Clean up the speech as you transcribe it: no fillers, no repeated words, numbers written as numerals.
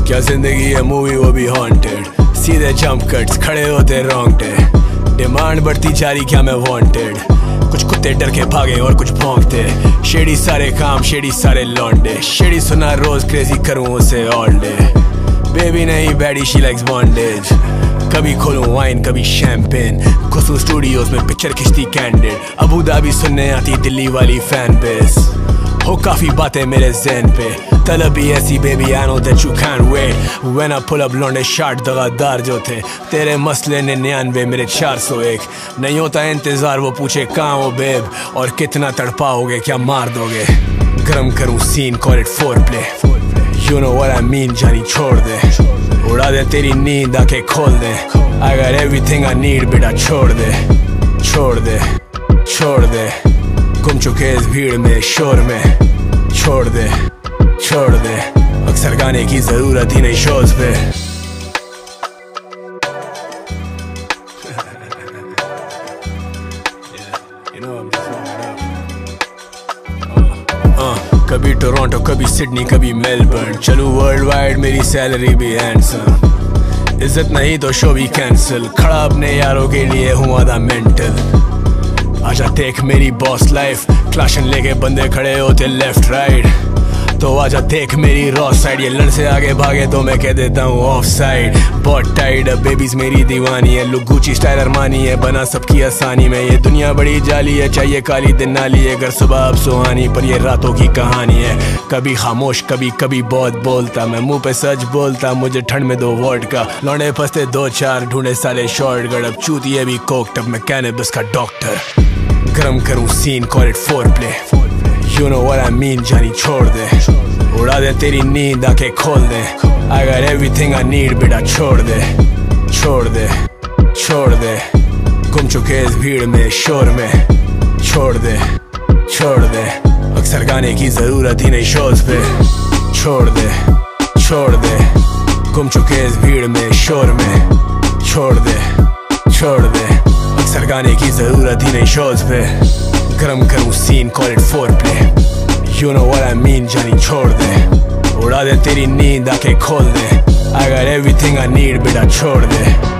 क्या जिंदगी है मूवी वो भी हॉन्टेड, सीधे जंप कट्स खड़े होते रोंगटे, डिमांड बढ़ती जा रही क्या मैं वांटेड, कुछ कुत्ते डर के भागे और कुछ भौंकते, शेडी सारे काम शेडी सारे लौंडे, शेडी सुना रोज क्रेजी करूं उसे ऑल डे, बेबी नहीं बैडी शी लाइक्स बॉन्डेज, कभी खोलूं वाइन कभी शैंपेन, घुसूं स्टूडियोज में पिक्चर खिंचती कैंडिड, अबू धाबी सुनने आती दिल्ली वाली फैन बेस, हो काफी बातें मेरे ज़हन पे, तलब भी ऐसी baby I know that you can't wait, when I pull up लौंडे शार्ट दगादार जो थे, तेरे मसले 99 मेरे 401, नहीं होता इंतजार वो पूछे कहाँ हो बेब, और कितना तड़पाओगे क्या मार दोगे, गरम करूं scene call it foreplay, you know what I mean जानी छोड़ दे, उड़ा दे तेरी नींद आके खोल दे, I got everything I need बेटा छोड़ दे, छोड़ दे, छोड़ दे, गुम चुके इस भीड़ में शोर में, छोड़ दे, छोड़ दे, अक्सर गाने की जरूरत ही नहीं शोज पे। कभी टोरंटो कभी सिडनी कभी मेलबर्न, चलूं वर्ल्ड वाइड मेरी सैलरी भी हैंडसम, इज्जत नहीं तो शो भी कैंसिल, खड़ा अपने यारों के लिए हूँ आधा मेंटल, आजा देख मेरी बॉस लाइफ, क्लाशन लेके बंदे खड़े होते लेफ्ट राइट, तो आजा देख मेरी रॉ साइड, ये लड़ से आगे भागे तो मैं कह देता हूँ ऑफ साइड, बहुत टाइट अब बेबीज मेरी दीवानी है, लुक गुची स्टाइल अरमानी है, बना सबकी आसानी में, ये दुनिया बड़ी जाली है, चाहिए काली दिन नाली है, अगर सुबह अब सुहानी पर ये रातों की कहानी है, कभी खामोश कभी कभी बहुत बोलता, मैं मुंह पे सच बोलता, मुझे ठंड में दो वॉट का, लौंडे फंसते 2-4 ढूंढे साले शॉर्ट गड़, अब चूती है भी कोक्ट, अब मैं कैनबिस का डॉक्टर, गरम करूं scene call it foreplay, you know what I mean जानी छोड़ दे, उड़ा दे तेरी नींद आके खोल दे, I got everything I need बेटा छोड़ दे, छोड़ दे, छोड़ दे, गुम चुके इस भीड़ में शोर में, छोड़ दे, छोड़ दे, अक्सर गाने की जरूरत ही नहीं शोज पे, छोड़ दे, छोड़ दे, गुम चुके इस भीड़ में शोर में, छोड़ दे, छोड़ दे, अक्सर गाने की जरूरत ही नहीं शोज पे, गरम करूं scene call it foreplay, you know what I mean जानी छोड़ दे, उड़ा दे तेरी नींद आके खोल दे, I got everything I need बेटा छोड़ दे।